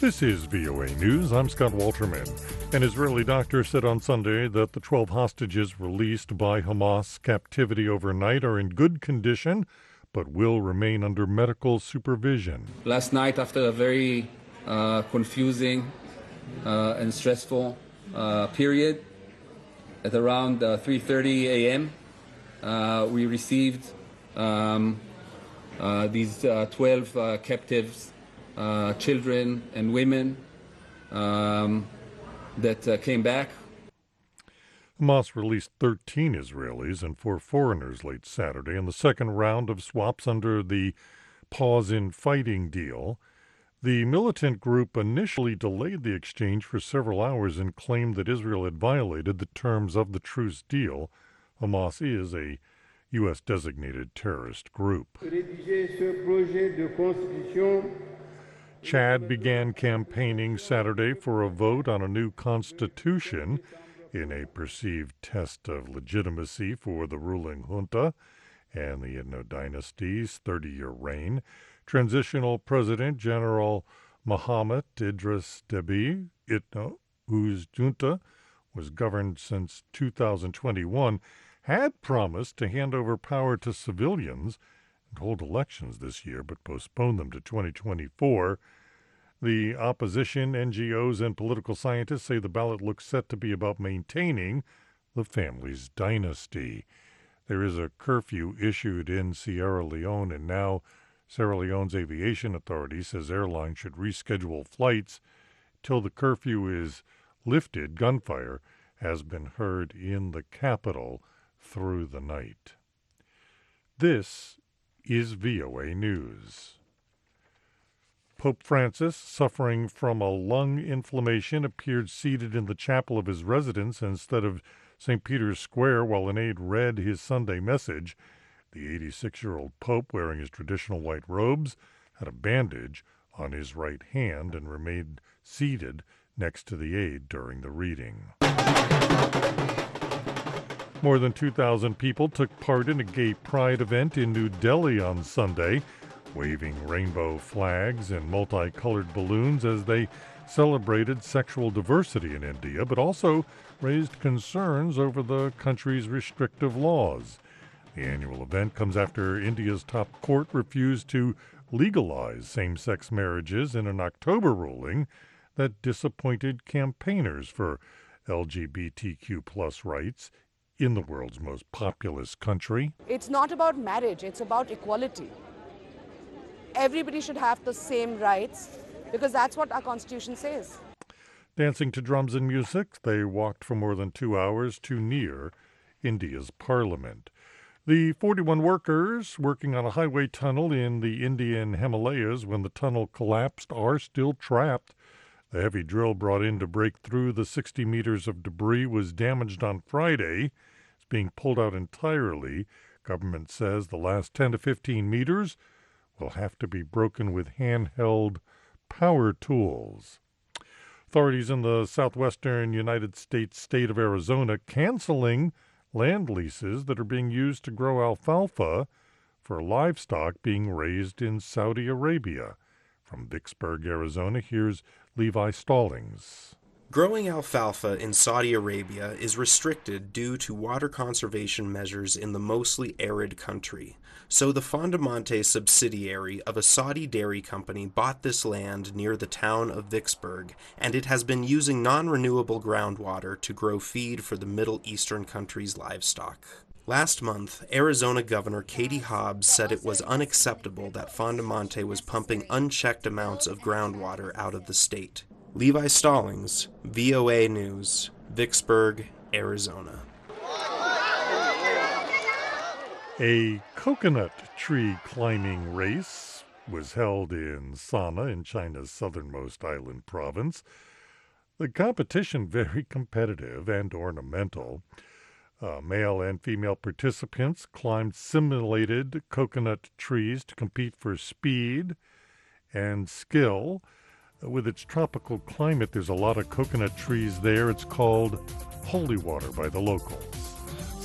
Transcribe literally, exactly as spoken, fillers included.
This is V O A News. I'm Scott Walterman. An Israeli doctor said on Sunday that the twelve hostages released by Hamas captivity overnight are in good condition, but will remain under medical supervision. Last night, after a very uh, confusing uh, and stressful uh, period, at around uh, three thirty a.m., uh, we received um, uh, these uh, twelve uh, captives. Uh, children and women um, that uh, came back. Hamas released thirteen Israelis and four foreigners late Saturday in the second round of swaps under the pause in fighting deal. The militant group initially delayed the exchange for several hours and claimed that Israel had violated the terms of the truce deal. Hamas is a U S designated terrorist group. Chad began campaigning Saturday for a vote on a new constitution in a perceived test of legitimacy for the ruling junta and the Itno dynasty's thirty-year reign. Transitional President General Mohammed Idris Deby Itno, whose junta was governed since two thousand twenty-one, had promised to hand over power to civilians and hold elections this year, but postponed them to twenty twenty-four. The opposition, N G Os, and political scientists say the ballot looks set to be about maintaining the family's dynasty. There is a curfew issued in Sierra Leone, and now Sierra Leone's aviation authority says airlines should reschedule flights till the curfew is lifted. Gunfire has been heard in the capital through the night. This is V O A News. Pope Francis, suffering from a lung inflammation, appeared seated in the chapel of his residence instead of Saint Peter's Square while an aide read his Sunday message. The eighty-six-year-old Pope, wearing his traditional white robes, had a bandage on his right hand and remained seated next to the aide during the reading. More than two thousand people took part in a gay pride event in New Delhi on Sunday, waving rainbow flags and multicolored balloons as they celebrated sexual diversity in India, but also raised concerns over the country's restrictive laws. The annual event comes after India's top court refused to legalize same-sex marriages in an October ruling that disappointed campaigners for L G B T Q plus rights in the world's most populous country. It's not about marriage, it's about equality. Everybody should have the same rights because that's what our Constitution says. Dancing to drums and music, they walked for more than two hours to near India's parliament. The forty-one workers working on a highway tunnel in the Indian Himalayas when the tunnel collapsed are still trapped. The heavy drill brought in to break through the sixty meters of debris was damaged on Friday. It's being pulled out entirely. Government says the last ten to fifteen meters will have to be broken with handheld power tools. Authorities in the southwestern United States state of Arizona canceling land leases that are being used to grow alfalfa for livestock being raised in Saudi Arabia. From Vicksburg, Arizona, here's Levi Stallings. Growing alfalfa in Saudi Arabia is restricted due to water conservation measures in the mostly arid country. So the Fondamonte subsidiary of a Saudi dairy company bought this land near the town of Vicksburg, and it has been using non-renewable groundwater to grow feed for the Middle Eastern country's livestock. Last month, Arizona Governor Katie Hobbs said it was unacceptable that Fondamonte was pumping unchecked amounts of groundwater out of the state. Levi Stallings, V O A News, Vicksburg, Arizona. A coconut tree climbing race was held in Sanna in China's southernmost island province. The competition very competitive and ornamental. Uh, male and female participants climbed simulated coconut trees to compete for speed and skill. With its tropical climate, there's a lot of coconut trees there. It's called holy water by the locals.